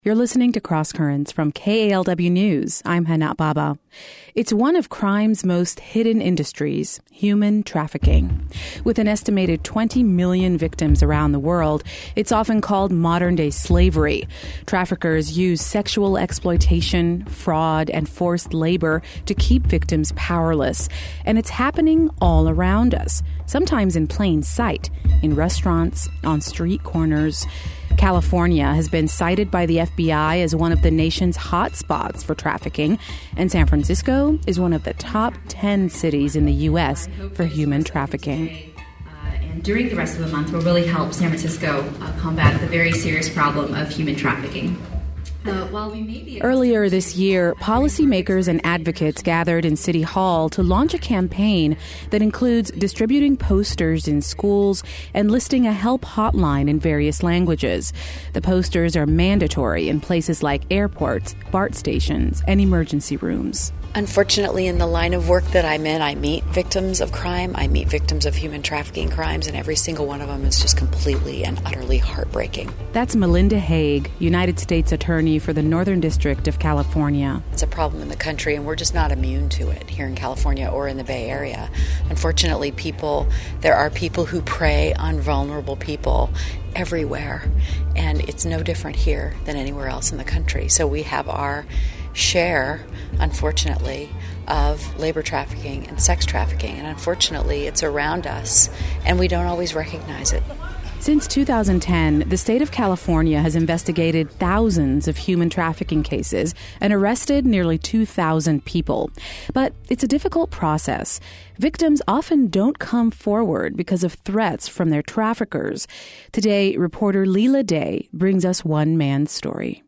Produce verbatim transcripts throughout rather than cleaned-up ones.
You're listening to Cross Currents from K A L W News. I'm Hana Baba. It's one of crime's most hidden industries, human trafficking. With an estimated twenty million victims around the world, it's often called modern-day slavery. Traffickers use sexual exploitation, fraud, and forced labor to keep victims powerless. And it's happening all around us, sometimes in plain sight, in restaurants, on street corners. California has been cited by the F B I as one of the nation's hot spots for trafficking, and San Francisco is one of the top ten cities in the U S for human trafficking. Uh, and during the rest of the month, we'll really help San Francisco uh, combat the very serious problem of human trafficking. Uh, while we may be Earlier this year, policymakers and advocates gathered in City Hall to launch a campaign that includes distributing posters in schools and listing a help hotline in various languages. The posters are mandatory in places like airports, BART stations, and emergency rooms. Unfortunately, in the line of work that I'm in, I meet victims of crime, I meet victims of human trafficking crimes, and every single one of them is just completely and utterly heartbreaking. That's Melinda Haig, United States Attorney for the Northern District of California. It's a problem in the country, and we're just not immune to it here in California or in the Bay Area. Unfortunately, people, there are people who prey on vulnerable people everywhere, and it's no different here than anywhere else in the country. So we have our share, unfortunately, of labor trafficking and sex trafficking. And unfortunately, it's around us, and we don't always recognize it. Since two thousand ten, the state of California has investigated thousands of human trafficking cases and arrested nearly two thousand people. But it's a difficult process. Victims often don't come forward because of threats from their traffickers. Today, reporter Leela Day brings us one man's story.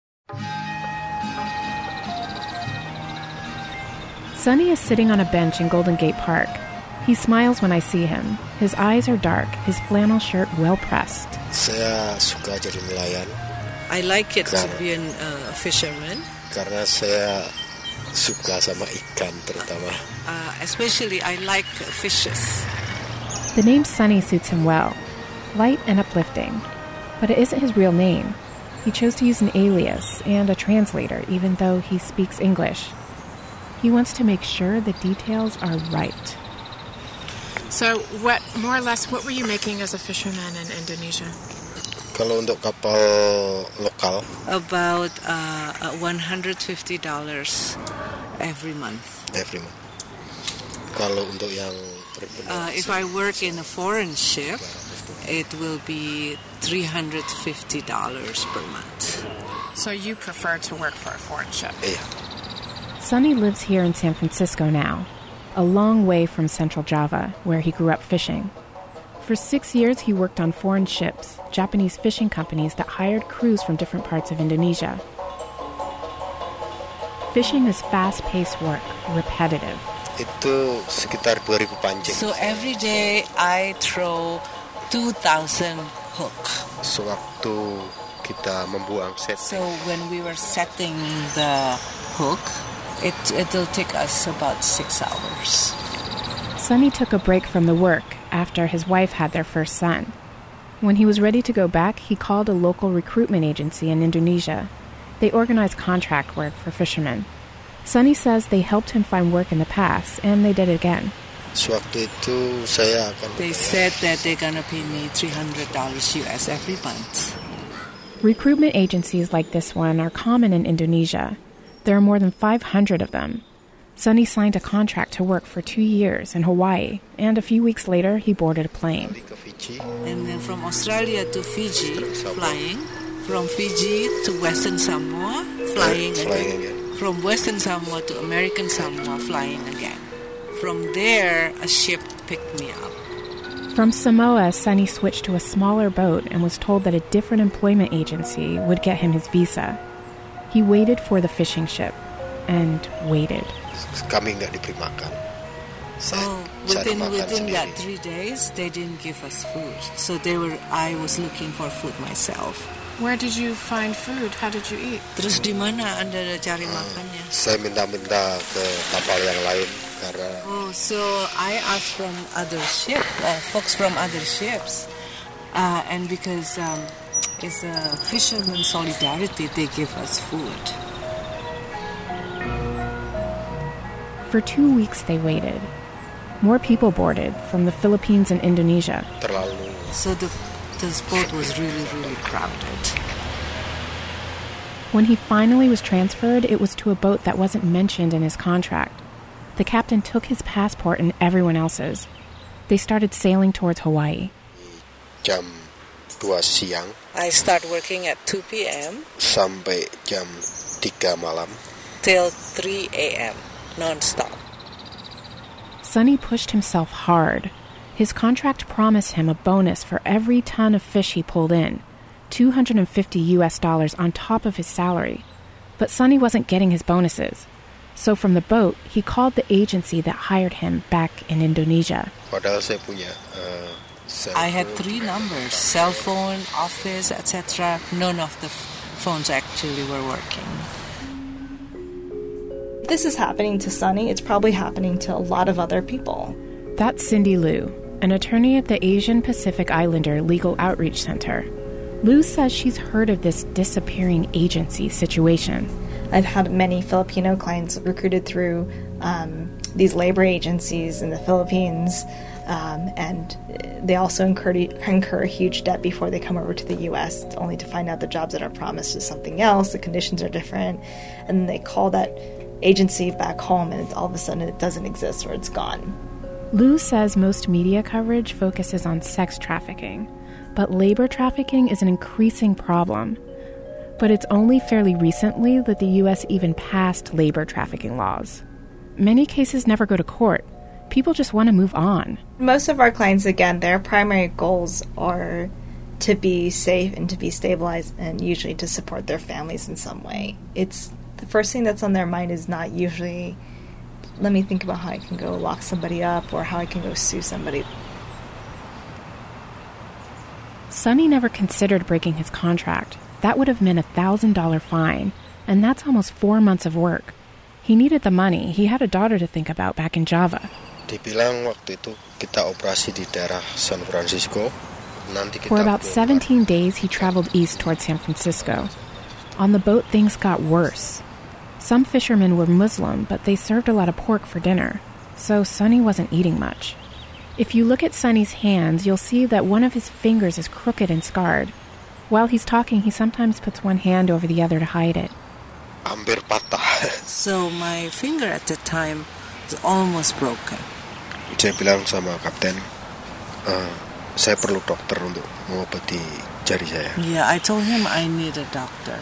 Sonny is sitting on a bench in Golden Gate Park. He smiles when I see him. His eyes are dark, his flannel shirt well pressed. Saya suka jadi nelayan. I like it to be a uh, fisherman. Karena saya suka sama ikan terutama. Uh, especially I like fishes. The name Sonny suits him well, light and uplifting. But it isn't his real name. He chose to use an alias and a translator, even though he speaks English. He wants to make sure the details are right. So, what, more or less, what were you making as a fisherman in Indonesia? Kalau untuk kapal lokal, about uh, one hundred fifty dollars every month. Every month. Kalau untuk yang uh, if I work in a foreign ship, it will be three hundred fifty dollars per month. So you prefer to work for a foreign ship? Yeah. Sonny lives here in San Francisco now, a long way from Central Java, where he grew up fishing. For six years, he worked on foreign ships, Japanese fishing companies that hired crews from different parts of Indonesia. Fishing is fast-paced work, repetitive. Itu sekitar dua ribu pancing. So every day I throw two thousand hook. Sewaktu kita membuang set. So when we were setting the hook, It, it'll take us about six hours. Sonny took a break from the work after his wife had their first son. When he was ready to go back, he called a local recruitment agency in Indonesia. They organized contract work for fishermen. Sonny says they helped him find work in the past, and they did it again. Sewaktu itu saya akan. They said that they're gonna pay me three hundred dollars U S every month. Recruitment agencies like this one are common in Indonesia. There are more than five hundred of them. Sonny signed a contract to work for two years in Hawaii, and a few weeks later, he boarded a plane. And then from Australia to Fiji, flying. From Fiji to Western Samoa, flying again. From Western Samoa to American Samoa, flying again. From there, a ship picked me up. From Samoa, Sonny switched to a smaller boat and was told that a different employment agency would get him his visa. He waited for the fishing ship, and waited. Kami nggak diprimakan. Oh, within within that three days, they didn't give us food. So they were. I was looking for food myself. Where did you find food? How did you eat? Terus di mana Anda cari makannya? Saya minta-minta ke kapal yang lain karena. Oh, so I asked from other ship, uh, folks from other ships, uh, and because. Um, It's a fisherman solidarity. They give us food. For two weeks they waited. More people boarded from the Philippines and Indonesia. So the, this boat was really, really crowded. When he finally was transferred, it was to a boat that wasn't mentioned in his contract. The captain took his passport and everyone else's. They started sailing towards Hawaii. Jam dua siang. I start working at two p.m. sampai jam tiga malam. Till three a.m. non-stop. Sonny pushed himself hard. His contract promised him a bonus for every ton of fish he pulled in, two hundred fifty U S dollars on top of his salary. But Sonny wasn't getting his bonuses. So from the boat, he called the agency that hired him back in Indonesia. Padahal saya punya, uh, I had three numbers, cell phone, office, et cetera. None of the f- phones actually were working. This is happening to Sonny. It's probably happening to a lot of other people. That's Cindy Liu, an attorney at the Asian Pacific Islander Legal Outreach Center. Liu says she's heard of this disappearing agency situation. I've had many Filipino clients recruited through um, these labor agencies in the Philippines, um, and they also incur, incur a huge debt before they come over to the U S, only to find out the jobs that are promised is something else, the conditions are different, and then they call that agency back home and it's all of a sudden it doesn't exist or it's gone. Liu says most media coverage focuses on sex trafficking, but labor trafficking is an increasing problem. But it's only fairly recently that the U S even passed labor trafficking laws. Many cases never go to court. People just want to move on. Most of our clients, again, their primary goals are to be safe and to be stabilized and usually to support their families in some way. It's the first thing that's on their mind is not usually, let me think about how I can go lock somebody up or how I can go sue somebody. Sonny never considered breaking his contract. That would have meant a one thousand dollars fine, and that's almost four months of work. He needed the money. He had a daughter to think about back in Java. Dibilang waktu itu kita operasi di daerah San Francisco. Nanti kita For about seventeen days, he traveled east towards San Francisco. On the boat, things got worse. Some fishermen were Muslim, but they served a lot of pork for dinner, so Sonny wasn't eating much. If you look at Sonny's hands, you'll see that one of his fingers is crooked and scarred. While he's talking, he sometimes puts one hand over the other to hide it. Hampir patah. So my finger at the time was almost broken. Saya bilang sama kapten, uh, saya perlu dokter untuk mengobati jari saya. Yeah, I told him I need a doctor.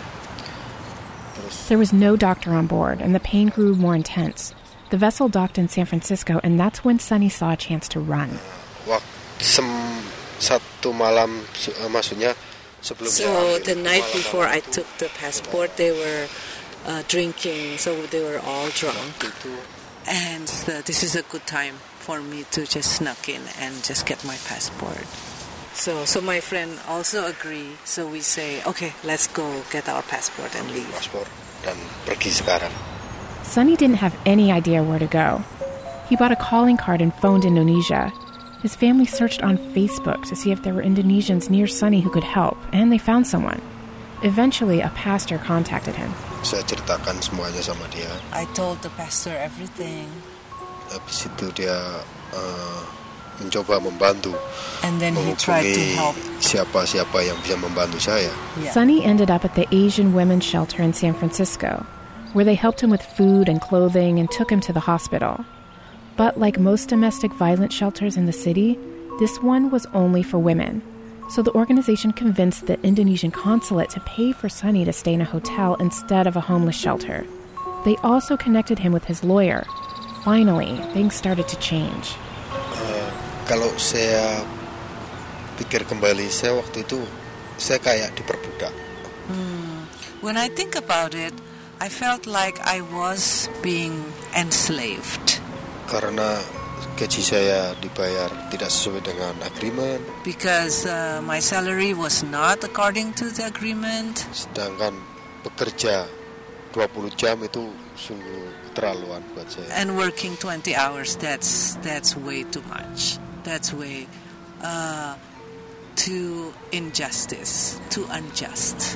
There was no doctor on board, and the pain grew more intense. The vessel docked in San Francisco, and that's when Sonny saw a chance to run. Waktu sem satu malam, maksudnya sebelum. So the night before I took the passport, they were uh, drinking, so they were all drunk. And uh, this is a good time for me to just snuck in and just get my passport. So, so my friend also agreed. So we say, okay, let's go get our passport and leave. Paspor dan pergi sekarang. Sonny didn't have any idea where to go. He bought a calling card and phoned Indonesia. His family searched on Facebook to see if there were Indonesians near Sonny who could help, and they found someone. Eventually, a pastor contacted him. Saya ceritakan semuanya sama dia. I told the pastor everything. Habis itu dia uh, mencoba membantu. And then he tried to help. Siapa-siapa yang bisa membantu saya. Yeah. Sonny ended up at the Asian Women's Shelter in San Francisco, where they helped him with food and clothing and took him to the hospital. But like most domestic violence shelters in the city, this one was only for women. So the organization convinced the Indonesian consulate to pay for Sonny to stay in a hotel instead of a homeless shelter. They also connected him with his lawyer. Finally, things started to change. Uh, kalau saya pikir kembali, saya waktu itu saya kayak diperbudak. Hmm. When I think about it, I felt like I was being enslaved. Karena gaji saya dibayar tidak sesuai dengan agreement. Because uh, my salary was not according to the agreement. Sedangkan bekerja dua puluh jam itu sungguh keterlaluan buat saya. And working twenty hours, that's that's way too much. That's way. Uh, to injustice, to unjust.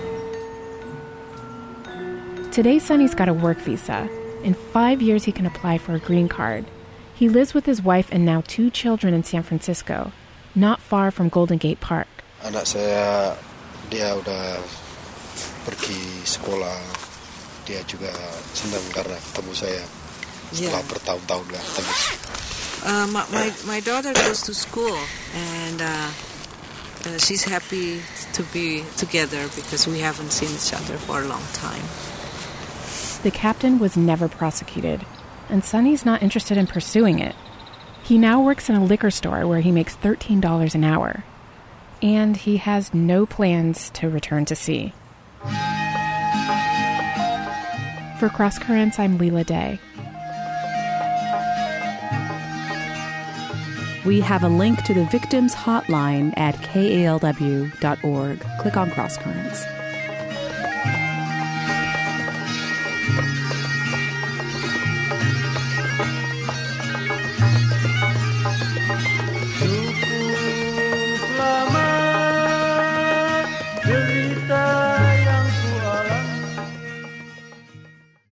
Today, Sonny's got a work visa. In five years, he can apply for a green card. He lives with his wife and now two children in San Francisco, not far from Golden Gate Park. Anak saya, dia udah pergi sekolah. Dia juga senang karena ketemu saya setelah Yeah. bertahun-tahun nggak ketemu. Uh, my, my my daughter goes to school, and uh, uh, she's happy to be together because we haven't seen each other for a long time. The captain was never prosecuted, and Sonny's not interested in pursuing it. He now works in a liquor store where he makes thirteen dollars an hour, and he has no plans to return to sea. For Cross Currents, I'm Leela Day. We have a link to the victims hotline at K A L W dot org. Click on Cross Currents. Cukup lama derita